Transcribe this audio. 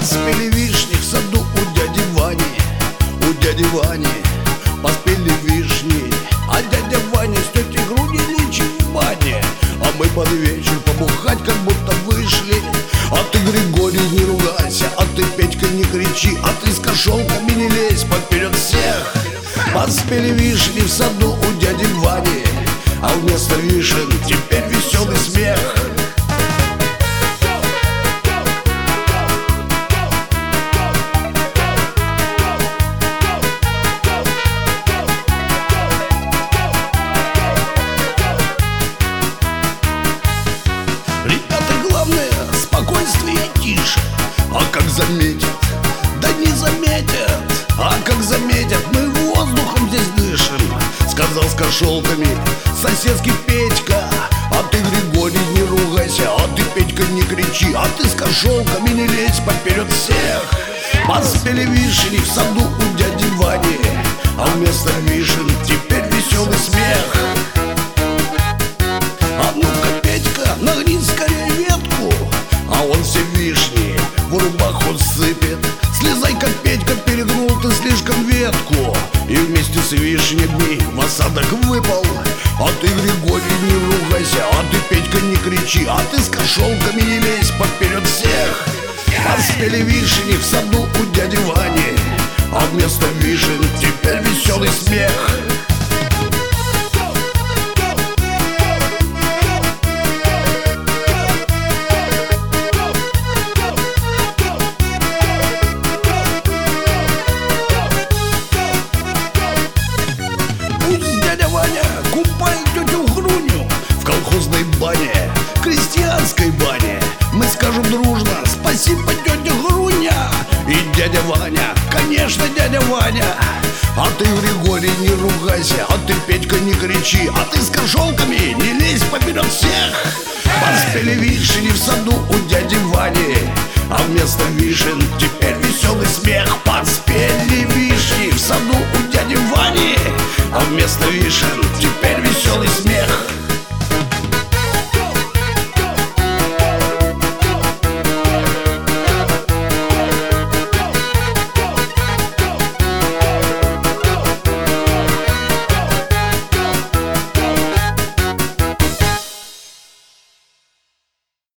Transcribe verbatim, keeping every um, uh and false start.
Поспели вишни в саду у дяди Вани, у дяди Вани поспели вишни. А дядя Ваня с тетей Груней нынче в бане. А мы под вечер побухать как будто вышли. А ты, Григорий, не ругайся, а ты, Петька, не кричи, а ты с кошелками не лезь поперед всех. Поспели вишни в саду у дяди Вани, а вместо вишен теперь веселый смех. Ребята, главное, спокойствие и тише. А как заметят, да не заметят. А как заметят, мы воздухом здесь дышим, сказал с кошелками соседский Петька. А ты, Григорий, не ругайся, а ты, Петька, не кричи, а ты с кошелками не лезь поперед всех. Поспели вишни в саду у дяди Вани, а вместо вишен теперь веселый смех. А ну-ка, Петька, нагни скорее ветку, а он все вишни в рубаху сыпет. Слезай-ка, Петька, перегнул ты слишком ветку, и вместе с вишнями в осадок выпал. А ты, Григорий, не ругайся, а ты, Петька, не кричи, а ты с кошелками не лезь поперед всех. Поспели вишни в саду у дяди Вани, а вместо вишен теперь веселый смех. Пусть дядя Ваня купает тетю Груню в колхозной бане, крестьянской бане. Мы скажем дружно: спасибо, тетя Груня. И дядя Ваня, конечно, дядя Ваня. А ты, Григорий, не ругайся, а ты, Петька, не кричи, а ты с кошелками не лезь поперед всех. Поспели вишни в саду у дяди Вани, а вместо вишен теперь веселый смех. Поспели вишни в саду у дяди Вани, а вместо вишен теперь веселый смех.